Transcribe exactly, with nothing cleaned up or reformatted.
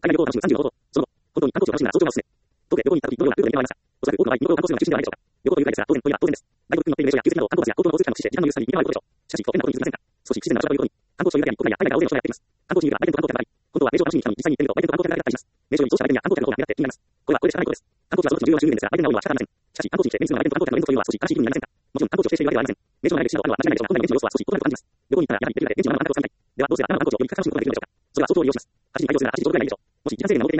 海外旅行を楽しむさんじゅうの方法。その後、本当に観光地を楽しむなら早朝がおすすめ。当店、旅行に行った時、どのようなルートで見回りました。おそらく多くの場合、入国を観光するのが中心ではないでしょうか。旅行という回ですが、当然、トイレは当然です。外国に乗っている名所や休憩など、観光バスや公共交通機関の駆使で時間の有さに見回ることでしょう。しかし、変なことに気づきませんか。少し不自然な場所ということに、観光地というだけに国内や海外が大勢の人がやっています。観光地にいるが売店と観光客があり、本当は名所を楽しみに来たのに実際に行ってみると売店と観光客だけだったりします。名所に移動した売店や観光客の方が目立って気になります。これはこれでしかないことです。観光地はその時の重要な収入源ですが、売店が多いのは仕方ありません。しかし、観光地に来て目にするのが売店と観光客の連続というのは少し悲しい気分になりませんか。もちろん観光地を否定しているわけではありません。名所のある歴史などあるのは間違いないでしょうが、本来の現地の様子は少し異なると感じます。旅行に行ったらやはりできるだけ現地のままの観光地をつかみたい。ではどうすれば他の観光地をより深く楽しむことができるのでしょうか。それは相当利用します。はちじに開業するならはちじちょうどくらいがいいでしょう。もし時間制限が設けられている